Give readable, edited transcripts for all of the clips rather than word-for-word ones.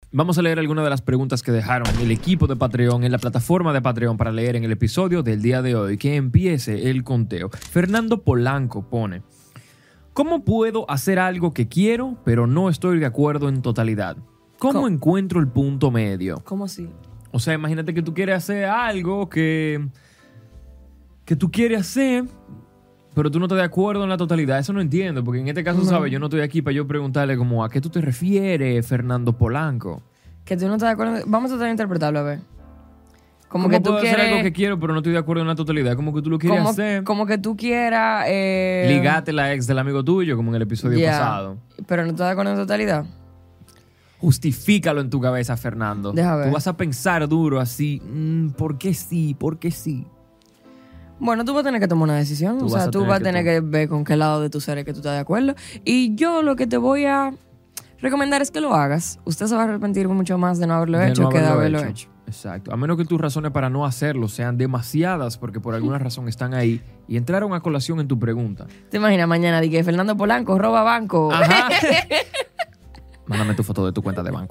Vamos a leer algunas de las preguntas que dejaron el equipo de Patreon en la plataforma de Patreon para leer en el episodio del día de hoy. Que empiece el conteo. Fernando Polanco pone: ¿cómo puedo hacer algo que quiero, pero no estoy de acuerdo en totalidad? ¿Cómo encuentro el punto medio? ¿Cómo así? O sea, imagínate que tú quieres hacer algo que tú quieres hacer, pero tú no estás de acuerdo en la totalidad. Eso no entiendo, porque en este caso, ¿sabes? Yo no estoy aquí para yo preguntarle como ¿a qué tú te refieres, Fernando Polanco? Que tú no estás de acuerdo. Vamos a tratar de interpretarlo, a ver. ¿Cómo que tú puedo quieres hacer algo que quiero, pero no estoy de acuerdo en la totalidad? Como que tú lo quieres hacer. Como que tú quieras... Ligate la ex del amigo tuyo, como en el episodio pasado. Pero no estás de acuerdo en totalidad. Justifícalo en tu cabeza, Fernando. Deja ver. Tú vas a pensar duro así. ¿Por qué sí? ¿Por qué sí? Bueno, tú vas a tener que tomar una decisión. O sea, tú vas a tener que ver con qué lado de tu ser es que tú estás de acuerdo. Y yo lo que te voy a recomendar es que lo hagas. Usted se va a arrepentir mucho más de no haberlo hecho que de haberlo hecho. Exacto. A menos que tus razones para no hacerlo sean demasiadas porque por alguna razón están ahí y entraron a colación en tu pregunta. ¿Te imaginas mañana de que Fernando Polanco roba banco? Ajá. Mándame tu foto de tu cuenta de banco.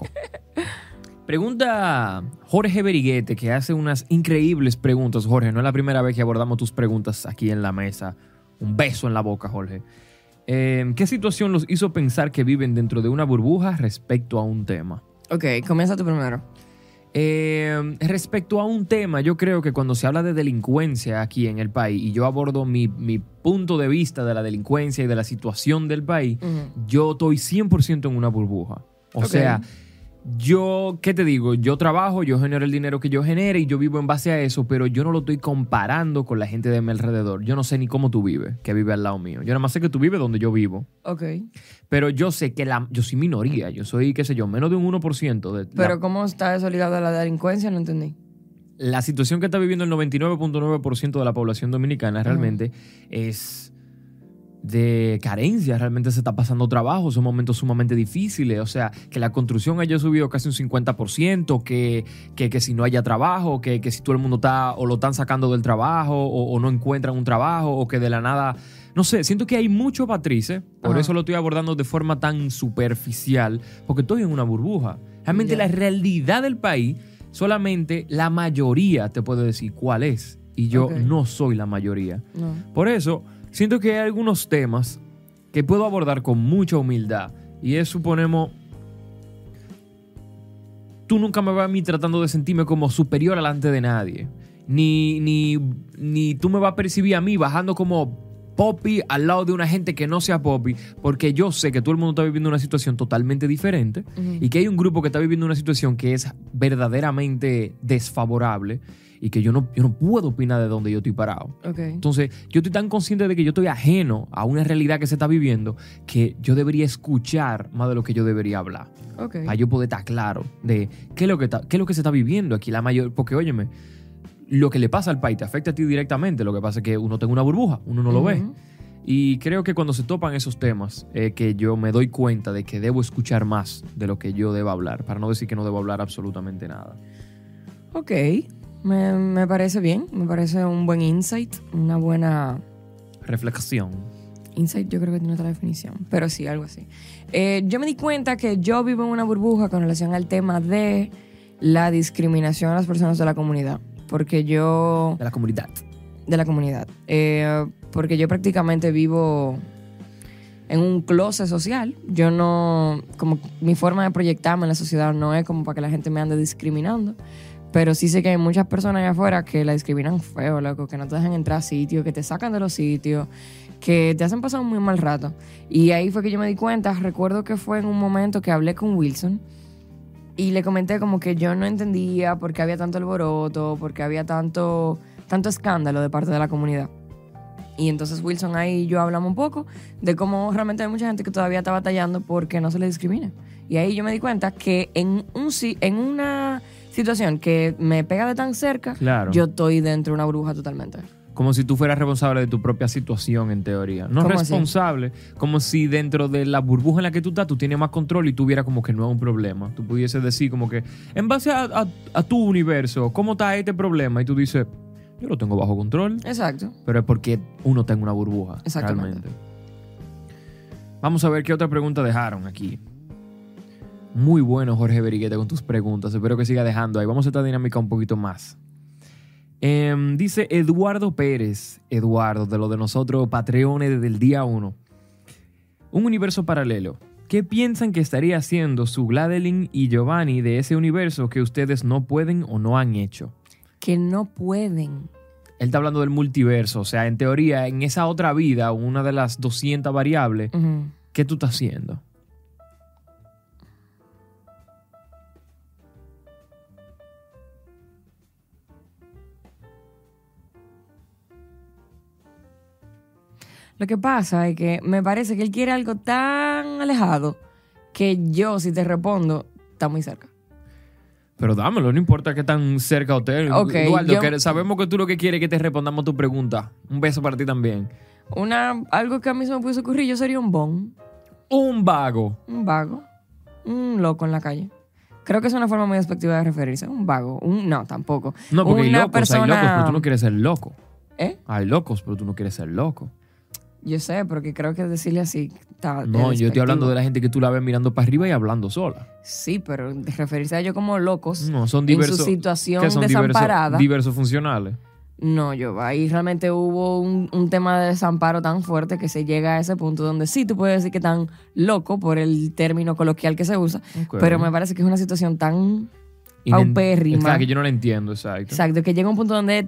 Pregunta Jorge Beriguete, que hace unas increíbles preguntas. Jorge, no es la primera vez que abordamos tus preguntas aquí en la mesa. Un beso en la boca, Jorge. ¿Qué situación los hizo pensar que viven dentro de una burbuja respecto a un tema? Ok, comienza tú primero. Respecto a un tema, yo creo que cuando se habla de delincuencia aquí en el país y yo abordo mi punto de vista de la delincuencia y de la situación del país, yo estoy 100% en una burbuja. O sea, yo, ¿qué te digo? Yo trabajo, yo genero el dinero que yo genere y yo vivo en base a eso, pero yo no lo estoy comparando con la gente de mi alrededor. Yo no sé ni cómo tú vives, que vive al lado mío. Yo nada más sé que tú vives donde yo vivo. Ok. Pero yo sé que yo soy minoría. Yo soy, qué sé yo, menos de un 1% de... Pero ¿cómo está eso ligado a la delincuencia? No entendí. La situación que está viviendo el 99.9% de la población dominicana realmente es de carencia. Realmente se está pasando trabajo, son momentos sumamente difíciles. O sea, que la construcción haya subido casi un 50%, que si no haya trabajo, que si todo el mundo está o lo están sacando del trabajo o no encuentran un trabajo o que de la nada... No sé, siento que hay mucho Patrice, por eso lo estoy abordando de forma tan superficial, porque estoy en una burbuja. Realmente la realidad del país, solamente la mayoría te puede decir cuál es. Y yo no soy la mayoría. No. Por eso, siento que hay algunos temas que puedo abordar con mucha humildad. Y es, suponemos, tú nunca me vas a mí tratando de sentirme como superior delante de nadie. Ni tú me vas a percibir a mí bajando como Poppy al lado de una gente que no sea Poppy, porque yo sé que todo el mundo está viviendo una situación totalmente diferente y que hay un grupo que está viviendo una situación que es verdaderamente desfavorable y que yo no puedo opinar de donde yo estoy parado. Okay. Entonces, yo estoy tan consciente de que yo estoy ajeno a una realidad que se está viviendo que yo debería escuchar más de lo que yo debería hablar. Okay. Para yo poder estar claro de qué es lo que se está viviendo aquí. Porque, óyeme, lo que le pasa al país te afecta a ti directamente. Lo que pasa es que uno tiene una burbuja, uno no lo ve. Y creo que cuando se topan esos temas, que yo me doy cuenta de que debo escuchar más de lo que yo debo hablar, para no decir que no debo hablar absolutamente nada. Ok, me parece bien, me parece un buen insight, una buena... Reflexión. Insight yo creo que tiene otra definición, pero sí, algo así. Yo me di cuenta que yo vivo en una burbuja con relación al tema de la discriminación a las personas de la comunidad. Porque yo... De la comunidad. De la comunidad. Porque yo prácticamente vivo en un closet social. Yo no... Como mi forma de proyectarme en la sociedad no es como para que la gente me ande discriminando. Pero sí sé que hay muchas personas allá afuera que la discriminan feo, loco. Que no te dejan entrar a sitios, que te sacan de los sitios, que te hacen pasar un muy mal rato. Y ahí fue que yo me di cuenta. Recuerdo que fue en un momento que hablé con Wilson y le comenté como que yo no entendía por qué había tanto alboroto, por qué había tanto escándalo de parte de la comunidad. Y entonces Wilson ahí y yo hablamos un poco de cómo realmente hay mucha gente que todavía está batallando porque no se le discrimina. Y ahí yo me di cuenta que en una situación que me pega de tan cerca, claro, yo estoy dentro de una burbuja totalmente. Como si tú fueras responsable de tu propia situación, en teoría. No responsable, así? Como si dentro de la burbuja en la que tú estás, tú tienes más control y tú vieras como que no es un problema. Tú pudieses decir como que, en base a tu universo, ¿cómo está este problema? Y tú dices, yo lo tengo bajo control. Exacto. Pero es porque uno está en una burbuja. Exactamente. Realmente. Vamos a ver qué otra pregunta dejaron aquí. Muy bueno, Jorge Beriguete, con tus preguntas. Espero que siga dejando ahí. Vamos a esta dinámica un poquito más. Dice Eduardo Pérez. Eduardo, de lo de nosotros, Patreones desde el día 1. Un universo paralelo. ¿Qué piensan que estaría haciendo su Gladeline y Giovanni de ese universo que ustedes no pueden o no han hecho? Que no pueden. Él está hablando del multiverso. O sea, en teoría, en esa otra vida, una de las 200 variables, ¿qué tú estás haciendo? Lo que pasa es que me parece que él quiere algo tan alejado que yo, si te respondo, está muy cerca. Pero dámelo, no importa qué tan cerca o te... Okay, Eduardo, sabemos que tú lo que quieres es que te respondamos tu pregunta. Un beso para ti también. Algo que a mí se me puede ocurrir, yo sería un bon. Un vago. Un vago. Un loco en la calle. Creo que es una forma muy despectiva de referirse. Un vago. No, tampoco. No, porque hay locos, pero tú no quieres ser loco. ¿Eh? Hay locos, pero tú no quieres ser loco. Yo sé, porque creo que decirle así está No, yo estoy hablando de la gente que tú la ves mirando para arriba y hablando sola. Sí, pero referirse a ellos como locos no, son diversos, en su situación ¿qué son desamparada. Diversos funcionales. No, ahí realmente hubo un tema de desamparo tan fuerte que se llega a ese punto donde sí, tú puedes decir que están loco por el término coloquial que se usa, pero me parece que es una situación tan paupérrima. Exacto, que yo no la entiendo, exacto. Exacto, que llega a un punto donde es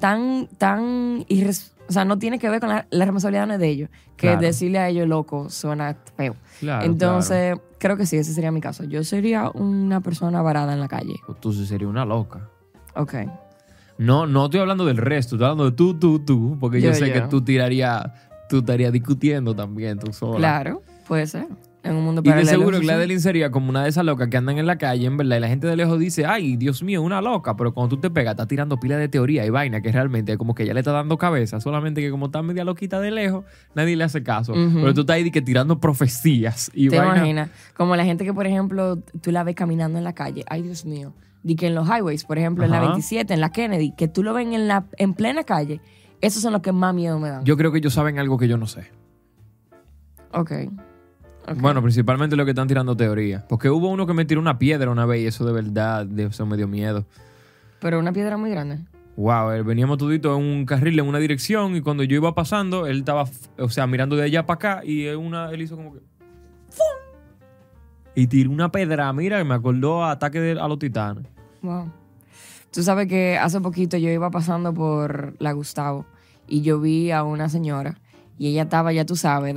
o sea, no tiene que ver con la responsabilidad no es de ellos, que claro. Decirle a ellos loco suena feo. Claro, entonces, creo que sí, ese sería mi caso. Yo sería una persona varada en la calle. Tú sí serías una loca. Ok. No estoy hablando del resto, estoy hablando de tú, porque yo sé que tú estarías discutiendo también tú sola. Claro, puede ser. En un mundo paralelo. Y de paralelo, seguro Gladeline sería como una de esas locas que andan en la calle, en verdad, y la gente de lejos dice, ay, Dios mío, una loca, pero cuando tú te pegas, está tirando pila de teoría y vaina que realmente como que ya le está dando cabeza, solamente que como está media loquita de lejos, nadie le hace caso. Pero tú estás ahí que tirando profecías y ¿te vaina. imaginas? Como la gente que, por ejemplo, tú la ves caminando en la calle, ay, Dios mío, di que en los highways, por ejemplo, en la 27, en la Kennedy, que tú lo ven en plena calle, esos son los que más miedo me dan. Yo creo que ellos saben algo que yo no sé. Ok. Bueno, principalmente lo que están tirando teoría. Porque hubo uno que me tiró una piedra una vez y eso de verdad, eso me dio miedo. Pero una piedra muy grande. Wow, veníamos toditos en un carril en una dirección y cuando yo iba pasando, él estaba, mirando de allá para acá y él hizo como que... ¡fum! Y tiró una pedra, mira, que me acordó a Ataque a los Titanes. Wow. Tú sabes que hace poquito yo iba pasando por la Gustavo y yo vi a una señora y ella estaba, ya tú sabes,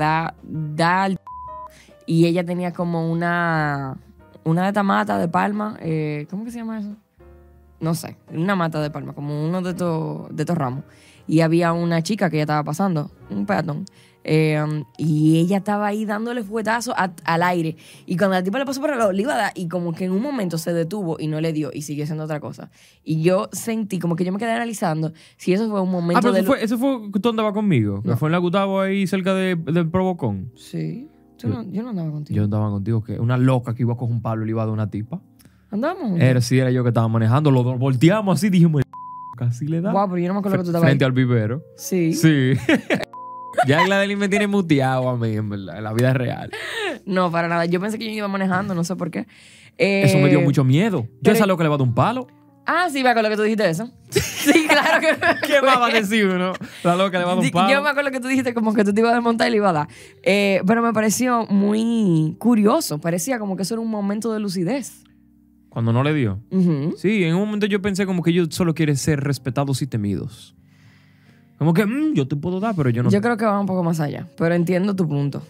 y ella tenía como una de esta mata de palma, ¿cómo que se llama eso? No sé, una mata de palma, como uno de estos ramos. Y había una chica que ella estaba pasando, un peatón, y ella estaba ahí dándole fuetazo al aire. Y cuando la tipa le pasó por el lado, le iba a dar, y como que en un momento se detuvo y no le dio, y siguió haciendo otra cosa. Y yo sentí, como que yo me quedé analizando si eso fue un momento pero eso fue que tú andabas conmigo, no. Que fue en la Gustavo ahí cerca del Provocón. Sí. Yo no andaba contigo. Yo andaba contigo, que una loca que iba a coger un palo y le iba a dar una tipa. ¿Andábamos? Era yo que estaba manejando, los dos volteamos así, dijimos, casi le da. Guau, pero yo no me acuerdo que tú estabas frente ahí. al vivero. Sí. Sí. Ya Gladeline me tiene muteado a mí, en verdad, en la vida real. No, para nada. Yo pensé que yo iba manejando, no sé por qué. Eso me dio mucho miedo. Yo esa loca le va a dar un palo. Ah, sí, me acuerdo que tú dijiste eso. Sí, claro que me ¿Qué más va a decir uno? La loca le va a dar un palo. Yo me acuerdo que tú dijiste como que tú te ibas a desmontar y le ibas a dar. Pero me pareció muy curioso. Parecía como que eso era un momento de lucidez. Cuando no le dio. Uh-huh. Sí, en un momento yo pensé como que ellos solo quieren ser respetados y temidos. Como que yo te puedo dar, pero yo no. Yo creo que va un poco más allá, pero entiendo tu punto.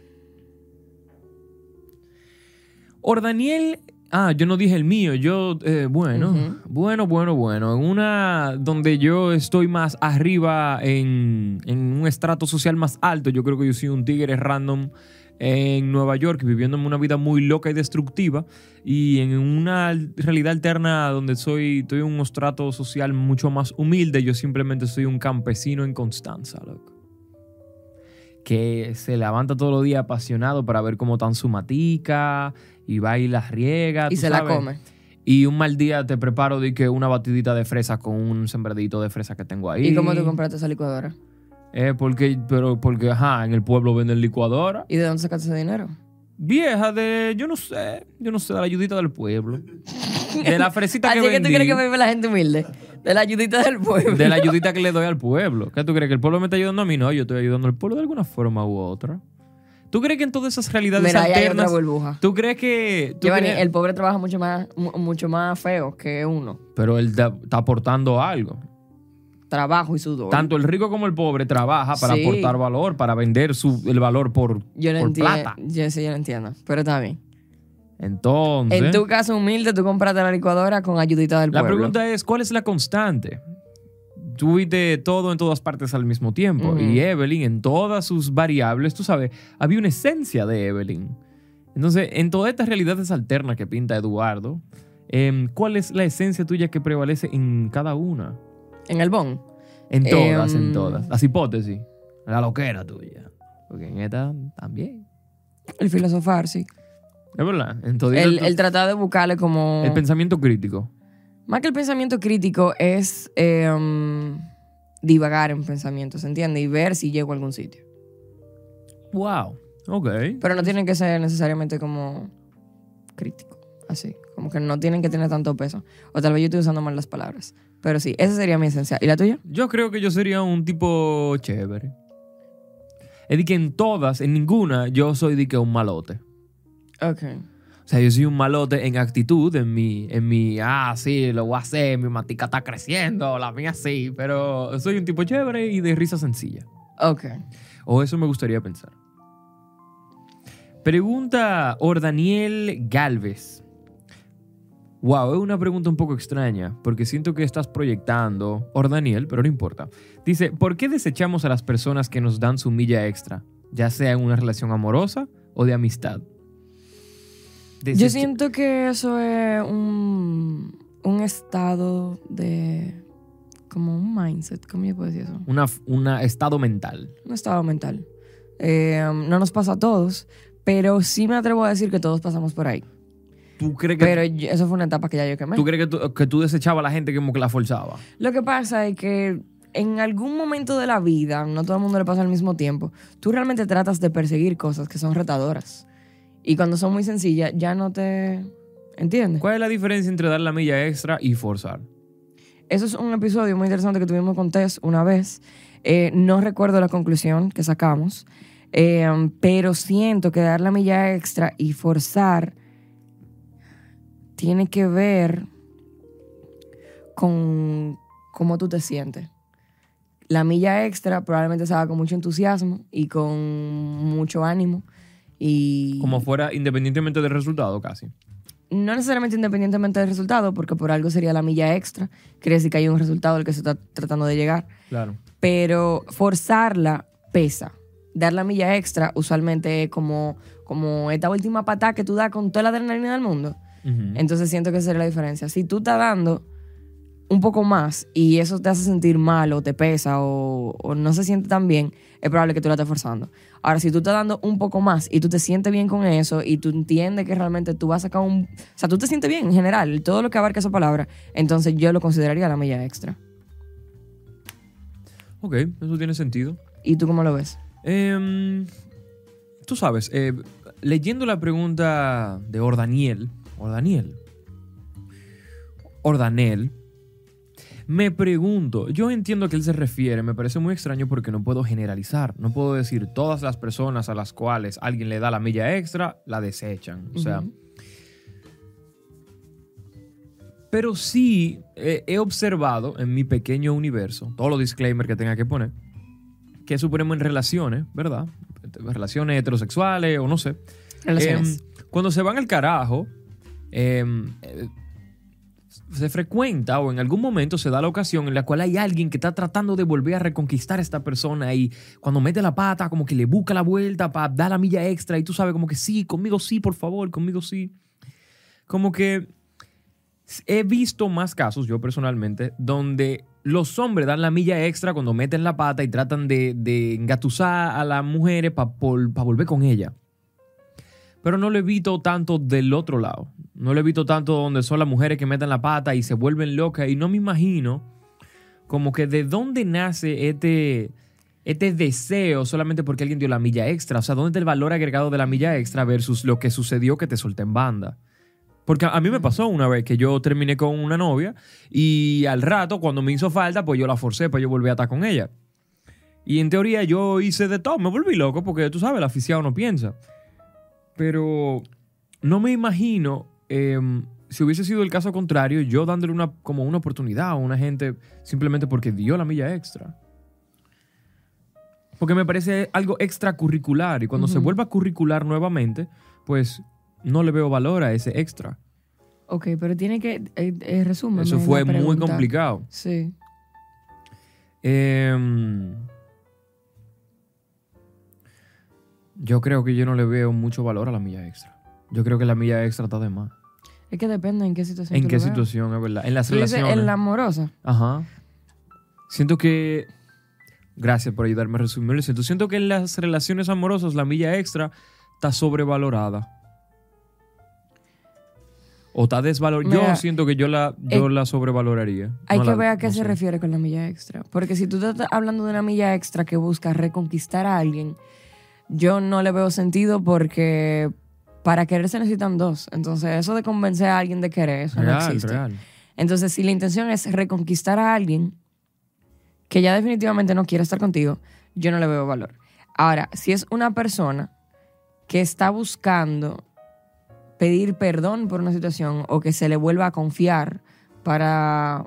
Ordaniel... yo no dije el mío. Yo, bueno. En una donde yo estoy más arriba en un estrato social más alto, yo creo que yo soy un tigre random en Nueva York, viviendo una vida muy loca y destructiva, y en una realidad alterna donde estoy en un estrato social mucho más humilde, yo simplemente soy un campesino en Constanza, loco. Que se levanta todos los días apasionado para ver cómo están su matica y va y la riega. Y se sabes. la come. Y un mal día te preparo de que una batidita de fresa con un sembradito de fresa que tengo ahí. ¿Y cómo tú compraste esa licuadora? Porque en el pueblo venden licuadora. ¿Y de dónde sacaste ese dinero? Vieja de, yo no sé, de la ayudita del pueblo. De la fresita que Así que tú vendí. crees que vive la gente humilde. De la ayudita del pueblo. De la ayudita que le doy al pueblo. ¿Qué tú crees? ¿Que el pueblo me está ayudando a mí? No, yo estoy ayudando al pueblo de alguna forma u otra. ¿Tú crees que en todas esas realidades Mira, ahí hay otra alternas... burbuja. ¿Tú crees que...? Giovanni, el pobre trabaja mucho más feo que uno. Pero él está aportando algo. Trabajo y sudor. Tanto el rico como el pobre trabaja para Sí. aportar valor, para vender el valor por plata. Yo lo entiendo, pero está bien. Entonces, En tu caso humilde, tú compraste la licuadora con ayudita del la pueblo. pregunta es, ¿cuál es la constante? Tú viste todo en todas partes al mismo tiempo. Ujú. Y Evelyn, en todas sus variables, tú sabes, había una esencia de Evelyn. Entonces, en todas estas realidades alternas que pinta Eduardo, ¿cuál es la esencia tuya que prevalece en cada una? En el bon. En todas, en todas. Las hipótesis. La loquera tuya. Porque en esta también. El filosofar, sí. Es verdad. En todo El tratar de buscarle como... el pensamiento crítico. Más que el pensamiento crítico es divagar en pensamientos, ¿entiendes? Y ver si llego a algún sitio. Wow. Ok. Pero no tienen que ser necesariamente como crítico, así. Como que no tienen que tener tanto peso. O tal vez yo estoy usando mal las palabras. Pero sí, esa sería mi esencia. ¿Y la tuya? Yo creo que yo sería un tipo chévere. Es de que en todas, en ninguna, yo soy de que un malote. Ok. O sea, yo soy un malote en actitud, en mi, sí, lo voy a hacer, mi matica está creciendo, la mía sí, pero soy un tipo chévere y de risa sencilla. Ok. O eso me gustaría pensar. Pregunta Ordaniel Galvez. Wow, es una pregunta un poco extraña, porque siento que estás proyectando, Ordaniel, pero no importa. Dice, ¿por qué desechamos a las personas que nos dan su milla extra? Ya sea en una relación amorosa o de amistad. Yo siento que eso es un estado de... como un mindset, ¿cómo yo puedo decir eso? Un estado mental. Un estado mental. No nos pasa a todos, pero sí me atrevo a decir que todos pasamos por ahí. ¿Tú crees que, Pero eso fue una etapa que ya yo quemé. ¿tú crees que tú desechabas a la gente como que la forzaba? Lo que pasa es que en algún momento de la vida, no todo el mundo le pasa al mismo tiempo, tú realmente tratas de perseguir cosas que son retadoras. Y cuando son muy sencillas, ya no te... ¿Entiendes? ¿Cuál es la diferencia entre dar la milla extra y forzar? Eso es un episodio muy interesante que tuvimos con Tess una vez. No recuerdo la conclusión que sacamos, pero siento que dar la milla extra y forzar tiene que ver con cómo tú te sientes. La milla extra probablemente se haga con mucho entusiasmo y con mucho ánimo. Y Como fuera independientemente del resultado, casi. no necesariamente independientemente del resultado, porque por algo sería la milla extra. Quiere decir que hay un resultado al que se está tratando de llegar. Claro. Pero forzarla pesa. Dar la milla extra usualmente es como esta última patada que tú das con toda la adrenalina del mundo. Ujú. Entonces siento que esa es la diferencia. Si tú estás dando un poco más y eso te hace sentir mal o te pesa o no se siente tan bien, es probable que tú la estés forzando. Ahora, si tú estás dando un poco más y tú te sientes bien con eso y tú entiendes que realmente tú vas a sacar o sea, tú te sientes bien en general, todo lo que abarca esa palabra, entonces yo lo consideraría la milla extra. Ok, eso tiene sentido. ¿Y tú cómo lo ves? Tú sabes, leyendo la pregunta de Ordanel, me pregunto, yo entiendo a qué él se refiere, me parece muy extraño porque no puedo generalizar, no puedo decir todas las personas a las cuales alguien le da la milla extra, la desechan, o sea... Pero sí he observado en mi pequeño universo, todos los disclaimers que tenga que poner, que suponemos en relaciones, ¿verdad? Relaciones heterosexuales o no sé. Relaciones. Cuando se van al carajo, se frecuenta o en algún momento se da la ocasión en la cual hay alguien que está tratando de volver a reconquistar a esta persona y cuando mete la pata como que le busca la vuelta para dar la milla extra y tú sabes como que sí, conmigo sí, por favor, conmigo sí. Como que he visto más casos, yo personalmente, donde los hombres dan la milla extra cuando meten la pata y tratan de engatusar a las mujeres para volver con ella. Pero no lo he visto tanto del otro lado. No lo he visto tanto donde son las mujeres que meten la pata y se vuelven locas. Y no me imagino como que de dónde nace este deseo solamente porque alguien dio la milla extra. O sea, ¿dónde está el valor agregado de la milla extra versus lo que sucedió que te solté en banda? Porque a mí me pasó una vez que yo terminé con una novia y al rato, cuando me hizo falta, pues yo la forcé para yo volver a estar con ella. Y en teoría yo hice de todo, me volví loco porque tú sabes, el aficionado no piensa. Pero no me imagino, si hubiese sido el caso contrario, yo dándole como una oportunidad a una gente simplemente porque dio la milla extra. Porque me parece algo extracurricular y cuando se vuelva curricular nuevamente, pues no le veo valor a ese extra. Ok, pero tiene que... resúmeme Eso fue la muy pregunta. complicado. Sí. Yo creo que yo no le veo mucho valor a la milla extra. Yo creo que la milla extra está de más. Es que depende en qué situación ¿En tú qué lo veas. situación, es verdad? En las Tú dices relaciones. en la amorosa. Ajá. Siento que... Gracias por ayudarme a resumirlo. Siento que en las relaciones amorosas la milla extra está sobrevalorada. O está desvalorada. Yo Mira, siento que yo la sobrevaloraría. Hay No que la- ver a qué no se sé. refiere con la milla extra. Porque si tú estás hablando de una milla extra que busca reconquistar a alguien, yo no le veo sentido porque para querer se necesitan dos. Entonces, eso de convencer a alguien de querer, eso no Real, existe. real. Entonces, si la intención es reconquistar a alguien que ya definitivamente no quiere estar contigo, yo no le veo valor. Ahora, si es una persona que está buscando pedir perdón por una situación o que se le vuelva a confiar para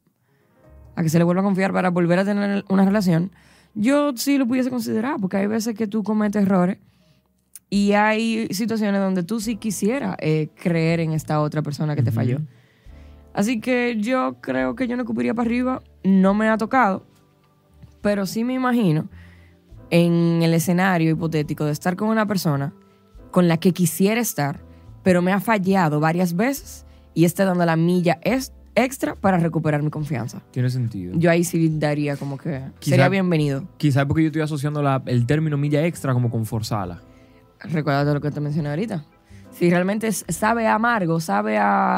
volver a tener una relación, yo sí lo pudiese considerar, porque hay veces que tú cometes errores y hay situaciones donde tú sí quisieras creer en esta otra persona que te falló. Así que yo creo que yo no escupiría para arriba, no me ha tocado, pero sí me imagino en el escenario hipotético de estar con una persona con la que quisiera estar, pero me ha fallado varias veces y está dando la milla extra para recuperar mi confianza. Tiene sentido. Yo ahí sí daría como que Quizá- sería bienvenido. Quizás porque yo estoy asociando el término milla extra como con forzarla. Recuerda lo que te mencioné ahorita. Si realmente sabe a amargo, sabe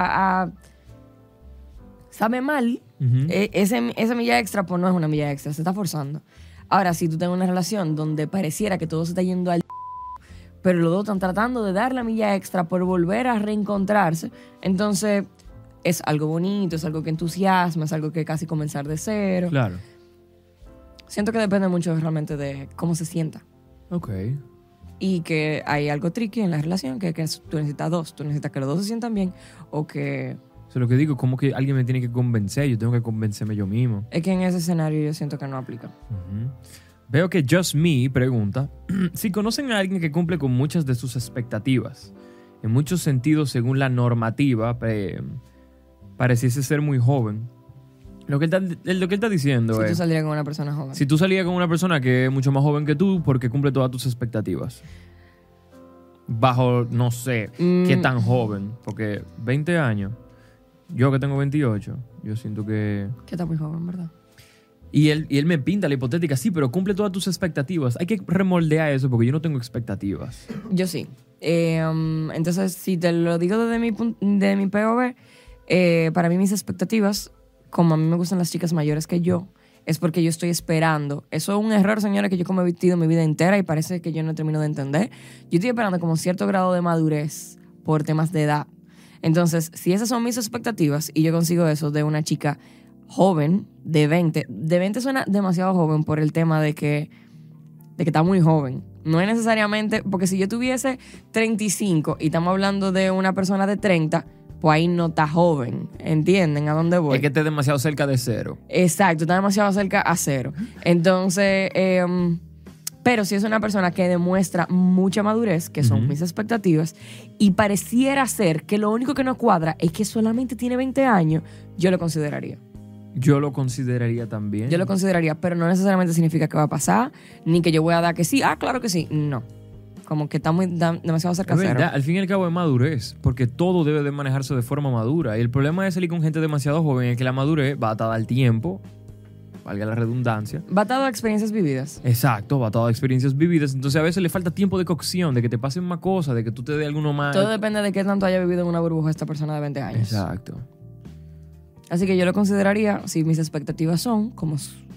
sabe mal, Ujú. esa milla extra pues no es una milla extra, se está forzando. Ahora, si tú tienes una relación donde pareciera que todo se está yendo al pero los dos están tratando de dar la milla extra por volver a reencontrarse, entonces es algo bonito, es algo que entusiasma, es algo que casi comenzar de cero. Claro. Siento que depende mucho realmente de cómo se sienta. Ok. Y que hay algo tricky en la relación, que tú necesitas dos. Tú necesitas que los dos se sientan bien o que... Eso es lo que digo, como que alguien me tiene que convencer, yo tengo que convencerme yo mismo. Es que en ese escenario yo siento que no aplica. Ujú. Veo que Just Me pregunta si conocen a alguien que cumple con muchas de sus expectativas. En muchos sentidos, según la normativa, pareciese ser muy joven. Lo que él está diciendo Si tú es... saldrías con una persona joven. Si tú salías con una persona que es mucho más joven que tú porque cumple todas tus expectativas. Bajo, no sé, qué tan joven. Porque 20 años, yo que tengo 28, yo siento que... Que está muy joven, ¿verdad? Y él me pinta la hipotética, sí, pero cumple todas tus expectativas. Hay que remoldear eso porque yo no tengo expectativas. Yo sí. Entonces, si te lo digo desde mi POV, para mí mis expectativas, como a mí me gustan las chicas mayores que yo, es porque yo estoy esperando. Eso es un error, señores, que yo he cometido mi vida entera y parece que yo no termino de entender. Yo estoy esperando como cierto grado de madurez por temas de edad. Entonces, si esas son mis expectativas y yo consigo eso de una chica joven, de 20 suena demasiado joven por el tema de que está muy joven. No es necesariamente, porque si yo tuviese 35 y estamos hablando de una persona de 30, pues ahí no está joven. ¿Entienden a dónde voy? Es que esté demasiado cerca de cero. Exacto, está demasiado cerca a cero. Entonces, pero si es una persona que demuestra mucha madurez, que son mis expectativas, y pareciera ser que lo único que no cuadra es que solamente tiene 20 años, yo lo consideraría. Yo lo consideraría también. Yo lo consideraría, pero no necesariamente significa que va a pasar, ni que yo voy a dar que sí. Ah, claro que sí. No. Como que está demasiado cerca Es a cero. verdad, al fin y al cabo es madurez, porque todo debe de manejarse de forma madura. Y el problema de salir con gente demasiado joven es que la madurez va atada al tiempo, valga la redundancia. Va atado a experiencias vividas. Exacto, va atada a experiencias vividas. Entonces a veces le falta tiempo de cocción, de que te pasen más cosas, de que tú te dé alguno más. Todo depende de qué tanto haya vivido en una burbuja esta persona de 20 años. Exacto. Así que yo lo consideraría, si mis expectativas son, como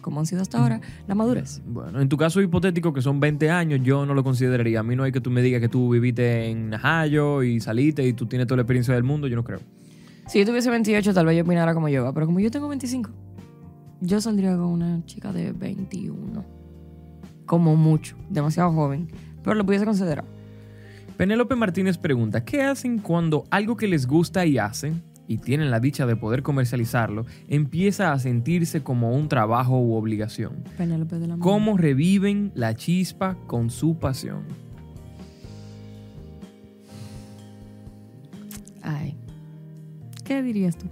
como han sido hasta ahora, la madurez. Bueno, en tu caso hipotético, que son 20 años, yo no lo consideraría. A mí no hay que tú me digas que tú viviste en Najayo y saliste y tú tienes toda la experiencia del mundo, yo no creo. Si yo tuviese 28, tal vez yo opinara como yo, pero como yo tengo 25, yo saldría con una chica de 21. Como mucho, demasiado joven, pero lo pudiese considerar. Penélope Martínez pregunta, ¿qué hacen cuando algo que les gusta y hacen, y tienen la dicha de poder comercializarlo, empieza a sentirse como un trabajo u obligación? Penélope de la ¿Cómo reviven la chispa con su pasión? Ay, ¿qué dirías tú?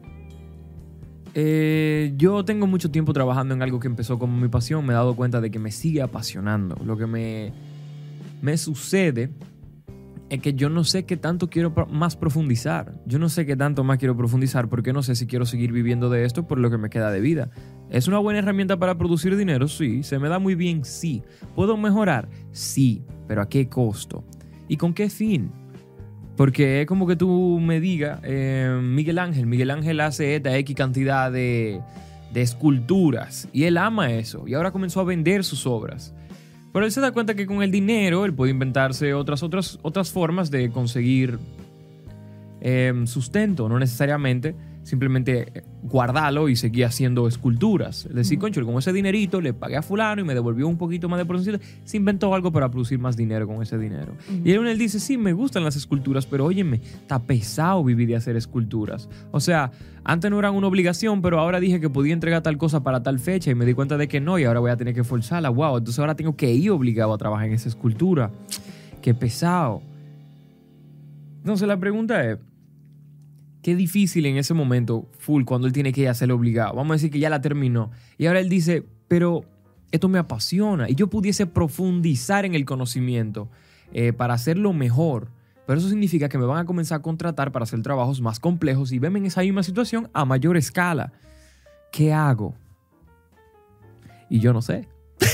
Yo tengo mucho tiempo trabajando en algo que empezó como mi pasión. Me he dado cuenta de que me sigue apasionando. Lo que me sucede es que yo no sé qué tanto quiero más profundizar. Yo no sé qué tanto más quiero profundizar porque no sé si quiero seguir viviendo de esto por lo que me queda de vida. ¿Es una buena herramienta para producir dinero? Sí. ¿Se me da muy bien? Sí. ¿Puedo mejorar? Sí. ¿Pero a qué costo? ¿Y con qué fin? Porque es como que tú me digas, Miguel Ángel hace esta X cantidad de esculturas y él ama eso y ahora comenzó a vender sus obras. Pero él se da cuenta que con el dinero él puede inventarse otras formas de conseguir sustento, no necesariamente simplemente guardarlo y seguir haciendo esculturas. Es decir, concho, con ese dinerito le pagué a fulano y me devolvió un poquito más de porcentaje. Se inventó algo para producir más dinero con ese dinero. Y él dice, sí, me gustan las esculturas, pero óyeme, está pesado vivir de hacer esculturas. O sea, antes no eran una obligación, pero ahora dije que podía entregar tal cosa para tal fecha y me di cuenta de que no y ahora voy a tener que forzarla. Wow, entonces ahora tengo que ir obligado a trabajar en esa escultura. Qué pesado. Entonces la pregunta es, qué difícil en ese momento, full, cuando él tiene que hacerlo obligado. Vamos a decir que ya la terminó. Y ahora él dice, pero esto me apasiona. Y yo pudiese profundizar en el conocimiento para hacerlo mejor. Pero eso significa que me van a comenzar a contratar para hacer trabajos más complejos y verme en esa misma situación a mayor escala. ¿Qué hago? Y yo no sé.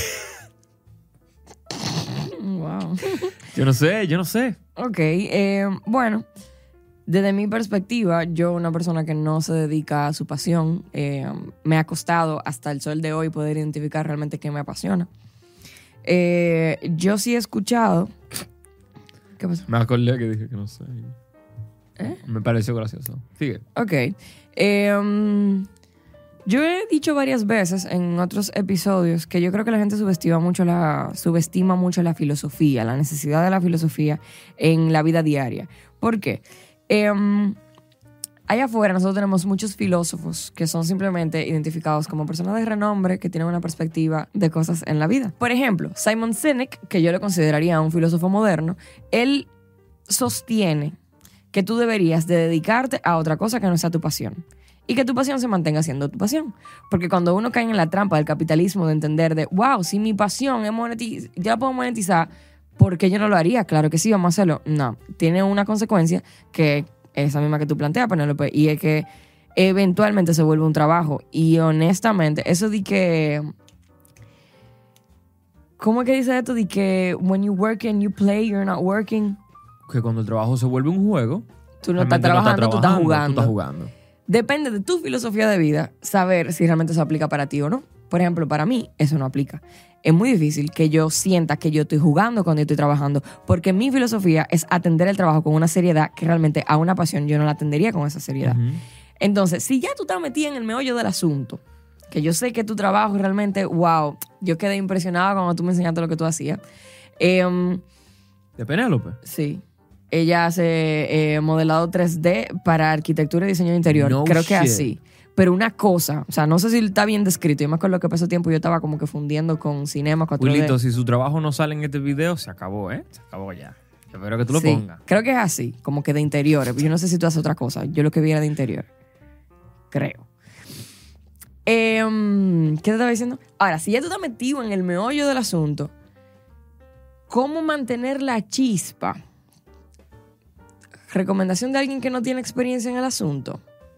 Wow. Yo no sé. Ok, bueno, desde mi perspectiva, yo, una persona que no se dedica a su pasión, me ha costado hasta el sol de hoy poder identificar realmente qué me apasiona. Yo sí he escuchado... ¿Qué pasó? Me acordé que dije que no sé. Me pareció gracioso. Sigue. Ok. Yo he dicho varias veces en otros episodios que yo creo que la gente subestima mucho la filosofía, la necesidad de la filosofía en la vida diaria. ¿Por qué? Allá afuera nosotros tenemos muchos filósofos que son simplemente identificados como personas de renombre que tienen una perspectiva de cosas en la vida. Por ejemplo, Simon Sinek, que yo lo consideraría un filósofo moderno, él sostiene que tú deberías de dedicarte a otra cosa que no sea tu pasión. Y que tu pasión se mantenga siendo tu pasión. Porque cuando uno cae en la trampa del capitalismo de entender de, wow, si mi pasión es ya la puedo monetizar, ¿por qué yo no lo haría? Claro que sí, vamos a hacerlo. No, tiene una consecuencia que es esa misma que tú planteas, Penélope, y es que eventualmente se vuelve un trabajo. Y honestamente, eso de que... ¿Cómo es que dice esto? De que when you work and you play, you're not working. Que cuando el trabajo se vuelve un juego, tú no estás trabajando, tú estás jugando. Tú estás jugando. Depende de tu filosofía de vida saber si realmente eso aplica para ti o no. Por ejemplo, para mí eso no aplica. Es muy difícil que yo sienta que yo estoy jugando cuando yo estoy trabajando, porque mi filosofía es atender el trabajo con una seriedad que realmente a una pasión yo no la atendería con esa seriedad. Entonces, si ya tú estás metida en el meollo del asunto, que yo sé que tu trabajo realmente, wow, yo quedé impresionada cuando tú me enseñaste lo que tú hacías. ¿De Penélope? Sí. Ella hace modelado 3D para arquitectura y diseño de interior. No Creo que shit. así. Pero una cosa, o sea, no sé si está bien descrito. Yo me acuerdo que pasó tiempo yo estaba como que fundiendo con cinema 4D. Wilito, si su trabajo no sale en este video, se acabó, ¿eh? Se acabó ya. Yo espero que tú lo Sí, pongas. creo que es así, como que de interiores. Yo no sé si tú haces otra cosa. Yo lo que vi era de interior. Creo. ¿Qué te estaba diciendo? Ahora, si ya tú estás metido en el meollo del asunto, ¿cómo mantener la chispa? Recomendación de alguien que no tiene experiencia en el asunto.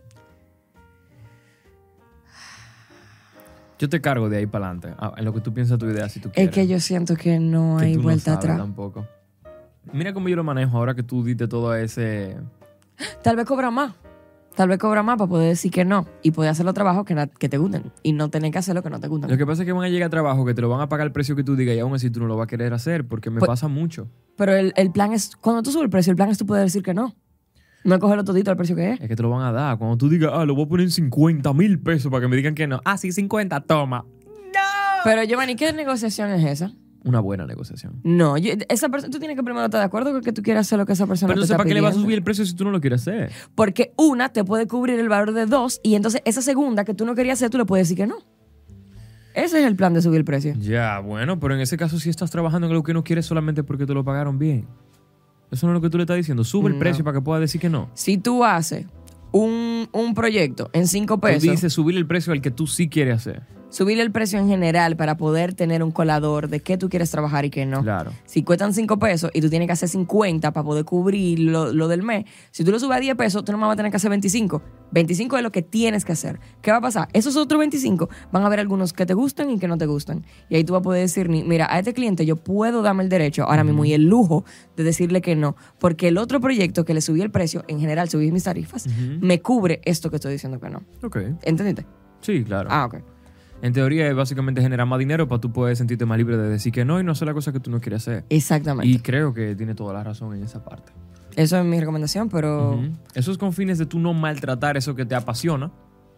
Yo te cargo de ahí para adelante. En lo que tú piensas tu idea, si tú quieres. Es que yo siento que no Que hay tú vuelta no sabes atrás. Tampoco. Mira cómo yo lo manejo ahora que tú diste todo ese... Tal vez cobra más. Tal vez cobra más para poder decir que no y poder hacer los trabajos que te gusten y no tener que hacer lo que no te gustan. Lo que pasa es que van a llegar a trabajo que te lo van a pagar el precio que tú digas y aún así tú no lo vas a querer hacer porque me Pues- pasa mucho. Pero el plan es, cuando tú subes el precio, el plan es tú poder decir que no. No cogerlo todito al precio que es. Es que te lo van a dar. Cuando tú digas, lo voy a poner en 50,000 pesos para que me digan que no. Sí, 50, toma. Pero, Giovanni, ¿qué negociación es esa? Una buena negociación. No, esa persona, tú tienes que primero estar de acuerdo con que tú quieras hacer lo que esa persona Pero te entonces, está ¿para qué le vas a pidiendo. subir el precio si tú no lo quieres hacer? Porque una te puede cubrir el valor de dos y entonces esa segunda que tú no querías hacer, tú le puedes decir que no. Ese es el plan de subir el precio. Ya, bueno, pero en ese caso sí estás trabajando en algo que no quieres solamente porque te lo pagaron bien. Eso no es lo que tú le estás diciendo. Sube el No. precio para que pueda decir que no. Si tú haces un proyecto en 5 Tú pesos, dices subir el precio al que tú sí quieres hacer. subir el precio en general para poder tener un colador de qué tú quieres trabajar y qué no. Claro. Si cuestan 5 pesos y tú tienes que hacer 50 para poder cubrir lo del mes, si tú lo subes a 10 pesos, tú nomás vas a tener que hacer 25. 25 es lo que tienes que hacer. ¿Qué va a pasar? Esos otros 25 van a haber algunos que te gustan y que no te gustan. Y ahí tú vas a poder decir, mira, a este cliente yo puedo darme el derecho ahora mismo y el lujo de decirle que no, porque el otro proyecto que le subí el precio, en general subí mis tarifas, me cubre esto que estoy diciendo que no. Ok. ¿Entendiste? Sí, claro. Ah, ok. En teoría es básicamente generar más dinero para tú poder sentirte más libre de decir que no y no hacer la cosa que tú no quieres hacer. Exactamente. Y creo que tiene toda la razón en esa parte. Eso es mi recomendación, pero... Ujú. Eso es con fines de tú no maltratar eso que te apasiona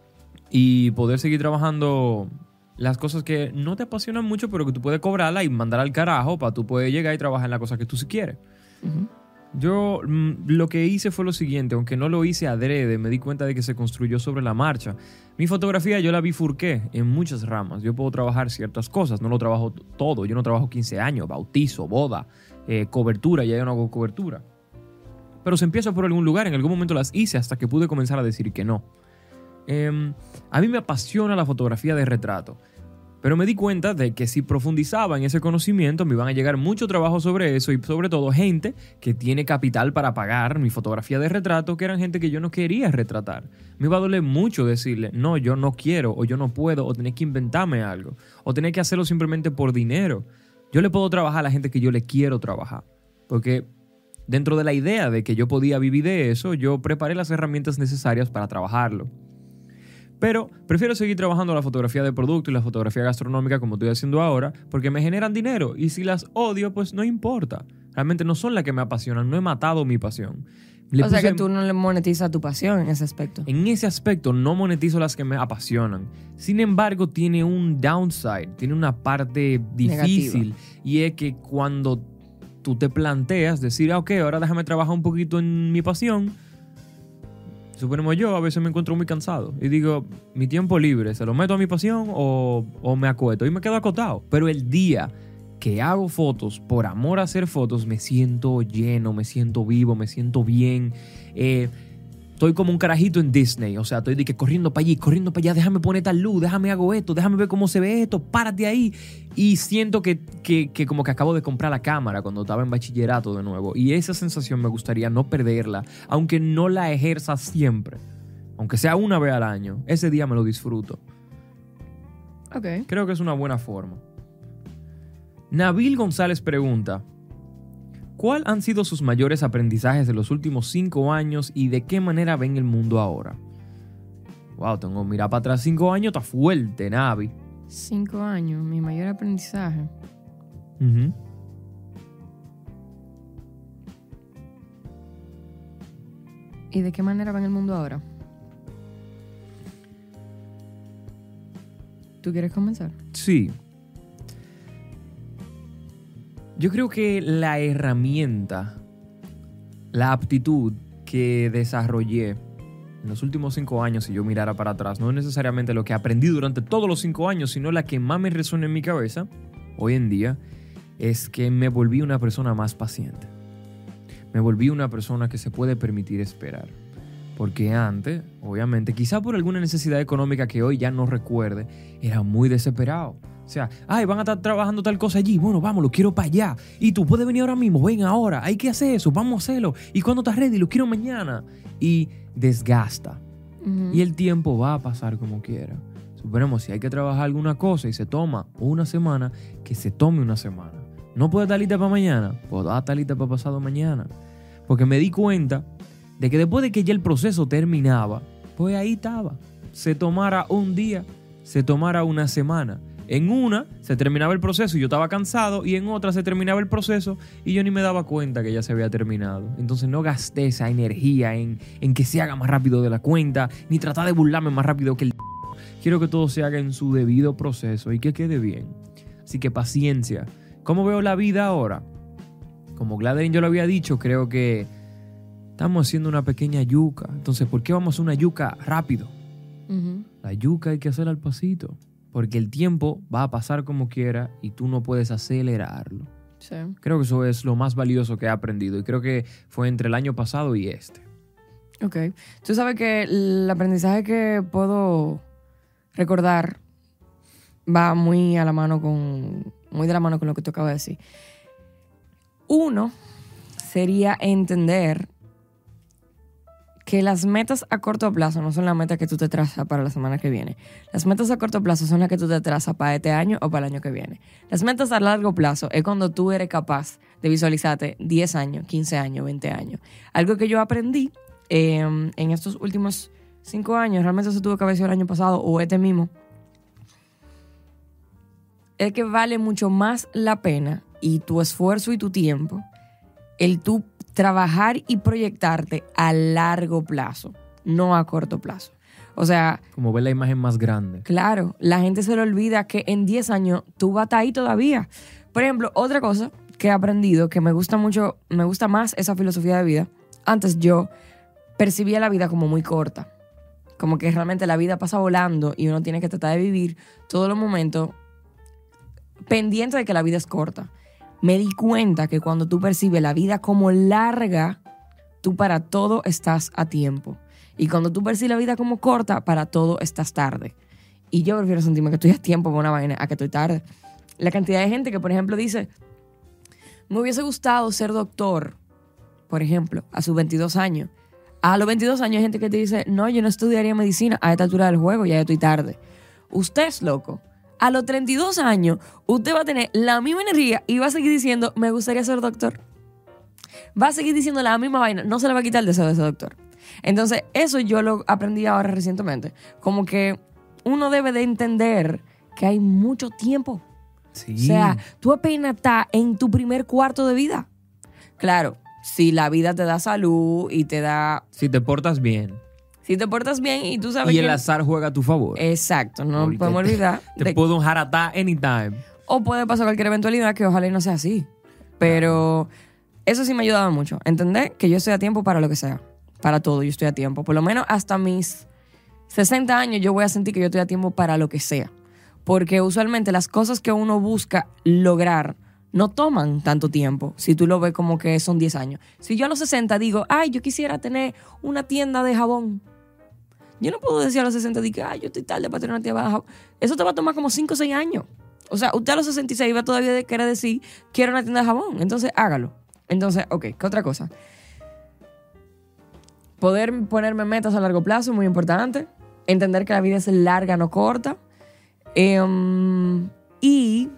y poder seguir trabajando las cosas que no te apasionan mucho, pero que tú puedes cobrarla y mandar al carajo para tú poder llegar y trabajar en la cosa que tú sí quieres. Ujú. Yo lo que hice fue lo siguiente, aunque no lo hice adrede, me di cuenta de que se construyó sobre la marcha. Mi fotografía yo la bifurqué en muchas ramas. Yo puedo trabajar ciertas cosas, no lo trabajo todo. Yo no trabajo 15 años, bautizo, boda, cobertura, ya yo no hago cobertura. Pero se empieza por algún lugar, en algún momento las hice hasta que pude comenzar a decir que no. A mí me apasiona la fotografía de retrato. Pero me di cuenta de que si profundizaba en ese conocimiento me iban a llegar mucho trabajo sobre eso y sobre todo gente que tiene capital para pagar mi fotografía de retrato, que eran gente que yo no quería retratar. Me iba a doler mucho decirle, no, yo no quiero o yo no puedo o tener que inventarme algo o tener que hacerlo simplemente por dinero. Yo le puedo trabajar a la gente que yo le quiero trabajar. Porque dentro de la idea de que yo podía vivir de eso, yo preparé las herramientas necesarias para trabajarlo. Pero prefiero seguir trabajando la fotografía de producto y la fotografía gastronómica como estoy haciendo ahora porque me generan dinero y si las odio pues no importa. Realmente no son las que me apasionan, no he matado mi pasión. O sea que tú no le monetizas tu pasión en ese aspecto. En ese aspecto no monetizo las que me apasionan. Sin embargo tiene un downside, tiene una parte difícil y es que cuando tú te planteas decir, ok, ahora déjame trabajar un poquito en mi pasión. Suponemos yo, a veces me encuentro muy cansado y digo, mi tiempo libre, ¿se lo meto a mi pasión o me acuesto? Y me quedo acotado. Pero el día que hago fotos, por amor a hacer fotos, me siento lleno, me siento vivo, me siento bien. Estoy como un carajito en Disney, o sea, estoy de que corriendo para allí, corriendo para allá, déjame poner tal luz, déjame hago esto, déjame ver cómo se ve esto, párate ahí. Y siento que como que acabo de comprar la cámara cuando estaba en bachillerato de nuevo. Y esa sensación me gustaría no perderla, aunque no la ejerza siempre. Aunque sea una vez al año, ese día me lo disfruto. Ok. Creo que es una buena forma. Nabil González pregunta, ¿cuál han sido sus mayores aprendizajes de los últimos 5 años y de qué manera ven el mundo ahora? Wow, tengo que mirar para atrás 5 años, está fuerte, Navi. 5 años, mi mayor aprendizaje. Ujú. ¿Y de qué manera va en el mundo ahora? ¿Tú quieres comenzar? Sí. Yo creo que la herramienta, la aptitud que desarrollé en los últimos 5 años, si yo mirara para atrás, no es necesariamente lo que aprendí durante todos los 5 años, sino la que más me resuena en mi cabeza hoy en día, es que me volví una persona más paciente. Me volví una persona que se puede permitir esperar. Porque antes, obviamente, quizá por alguna necesidad económica que hoy ya no recuerde, era muy desesperado. O sea, ay, van a estar trabajando tal cosa allí. Bueno, vamos, lo quiero para allá. Y tú puedes venir ahora mismo, ven ahora. Hay que hacer eso, vamos a hacerlo. Y cuando estás ready, lo quiero mañana. Y desgasta. Ujú. Y el tiempo va a pasar como quiera. Suponemos, si hay que trabajar alguna cosa y se toma una semana, que se tome una semana. No puede estar lista para mañana, puedo estar lista para pasado mañana. Porque me di cuenta de que después de que ya el proceso terminaba, pues ahí estaba. Se tomara un día, se tomara una semana. En una se terminaba el proceso y yo estaba cansado, y en otra se terminaba el proceso y yo ni me daba cuenta que ya se había terminado. Entonces no gasté esa energía en que se haga más rápido de la cuenta, ni tratar de burlarme más rápido que el... Quiero que todo se haga en su debido proceso y que quede bien. Así que paciencia. ¿Cómo veo la vida ahora? Como Gladeline yo lo había dicho, creo que estamos haciendo una pequeña yuca. Entonces, ¿por qué vamos a hacer una yuca rápido? La yuca hay que hacerla al pasito. Porque el tiempo va a pasar como quiera y tú no puedes acelerarlo. Sí. Creo que eso es lo más valioso que he aprendido. Y creo que fue entre el año pasado y este. Ok. Tú sabes que el aprendizaje que puedo recordar va muy de la mano con lo que tú acabas de decir. Uno sería entender que las metas a corto plazo no son las metas que tú te trazas para la semana que viene. Las metas a corto plazo son las que tú te trazas para este año o para el año que viene. Las metas a largo plazo es cuando tú eres capaz de visualizarte 10 años, 15 años, 20 años. Algo que yo aprendí en estos últimos 5 años, realmente se tuvo que haber sido el año pasado o este mismo, es que vale mucho más la pena y tu esfuerzo y tu tiempo el tú trabajar y proyectarte a largo plazo, no a corto plazo. O sea... Como ver la imagen más grande. Claro, la gente se le olvida que en 10 años tú vas a estar ahí todavía. Por ejemplo, otra cosa que he aprendido, que me gusta mucho, me gusta más esa filosofía de vida. Antes yo percibía la vida como muy corta. Como que realmente la vida pasa volando y uno tiene que tratar de vivir todos los momentos pendiente de que la vida es corta. Me di cuenta que cuando tú percibes la vida como larga, tú para todo estás a tiempo. Y cuando tú percibes la vida como corta, para todo estás tarde. Y yo prefiero sentirme que estoy a tiempo por una vaina a que estoy tarde. La cantidad de gente que, por ejemplo, dice, me hubiese gustado ser doctor, por ejemplo, a sus 22 años. A los 22 años hay gente que te dice, no, yo no estudiaría medicina a esta altura del juego, ya estoy tarde. Usted es loco. A los 32 años, usted va a tener la misma energía y va a seguir diciendo, me gustaría ser doctor. Va a seguir diciendo la misma vaina. No se le va a quitar el deseo de ser doctor. Entonces, eso yo lo aprendí ahora recientemente. Como que uno debe de entender que hay mucho tiempo. Sí. O sea, tú apenas estás en tu primer cuarto de vida. Claro, si la vida te da salud y te da... Si te portas bien. Si te portas bien y tú sabes y que... el azar juega a tu favor. Exacto, no Ahorita podemos olvidar. Te puedo un jaratá anytime. O puede pasar cualquier eventualidad que ojalá y no sea así. Pero eso sí me ha ayudado mucho. Entender que yo estoy a tiempo para lo que sea. Para todo, yo estoy a tiempo. Por lo menos hasta mis 60 años yo voy a sentir que yo estoy a tiempo para lo que sea. Porque usualmente las cosas que uno busca lograr no toman tanto tiempo. Si tú lo ves como que son 10 años. Si yo a los 60 digo, ay, yo quisiera tener una tienda de jabón. Yo no puedo decir a los 60 de que yo estoy tarde para tener una tienda de jabón. Eso te va a tomar como 5 o 6 años. O sea, usted a los 66 va todavía de querer decir, quiero una tienda de jabón. Entonces, hágalo. Entonces, ok, ¿qué otra cosa? Poder ponerme metas a largo plazo, muy importante. Entender que la vida es larga, no corta. Y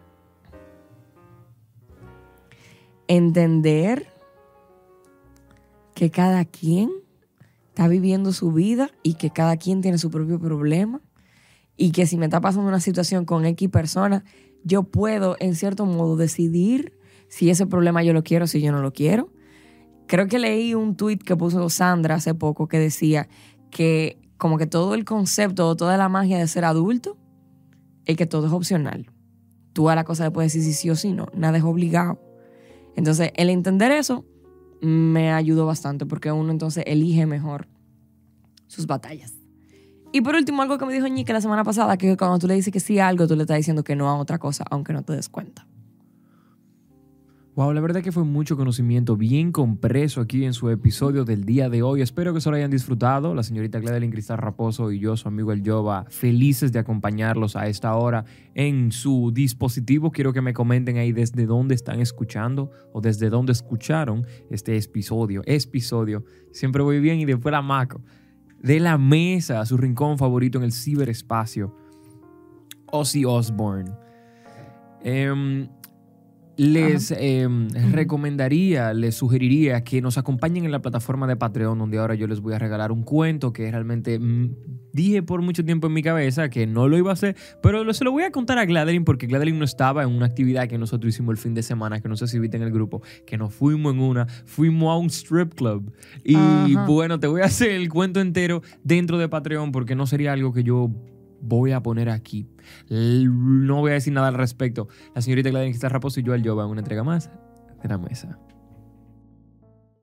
entender que cada quien está viviendo su vida y que cada quien tiene su propio problema y que si me está pasando una situación con X persona, yo puedo en cierto modo decidir si ese problema yo lo quiero o si yo no lo quiero. Creo que leí un tweet que puso Sandra hace poco que decía que como que todo el concepto o toda la magia de ser adulto es que todo es opcional. Tú a la cosa le puedes decir si sí o si no, nada es obligado. Entonces, el entender eso me ayudó bastante porque uno entonces elige mejor sus batallas. Y por último, algo que me dijo Ñique la semana pasada, que cuando tú le dices que sí a algo, tú le estás diciendo que no a otra cosa, aunque no te des cuenta. Wow, la verdad que fue mucho conocimiento bien compreso aquí en su episodio del día de hoy. Espero que se lo hayan disfrutado. La señorita Gladeline Cristal Raposo y yo, su amigo El Yoba, felices de acompañarlos a esta hora en su dispositivo. Quiero que me comenten ahí desde dónde están escuchando o desde dónde escucharon este episodio. Siempre voy bien y después la maco. De la mesa, su rincón favorito en el ciberespacio. Ozzy Osbourne. les recomendaría, les sugeriría que nos acompañen en la plataforma de Patreon, donde ahora yo les voy a regalar un cuento que realmente dije por mucho tiempo en mi cabeza que no lo iba a hacer, pero se lo voy a contar a Gladeline porque Gladeline no estaba en una actividad que nosotros hicimos el fin de semana, que no sé si viste en el grupo, que nos fuimos fuimos a un strip club. Y bueno, te voy a hacer el cuento entero dentro de Patreon porque no sería algo que yo voy a poner aquí. No voy a decir nada al respecto. La señorita Gladeline está Raposo y yo al Yoba en una entrega más de la mesa.